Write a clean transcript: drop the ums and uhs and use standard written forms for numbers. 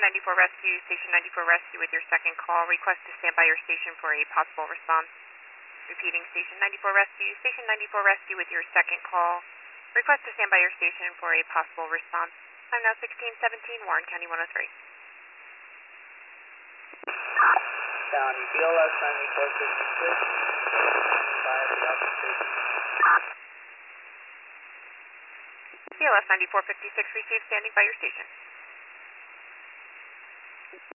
94 Rescue, Station 94 Rescue with your second call. Request to stand by your station for a possible response. Repeating, Station 94 Rescue, Station 94 Rescue with your second call. Request to stand by your station for a possible response. I'm now 1617 Warren County 103. County BLS 9456. By the officer. BLS 9456 received, standing by your station.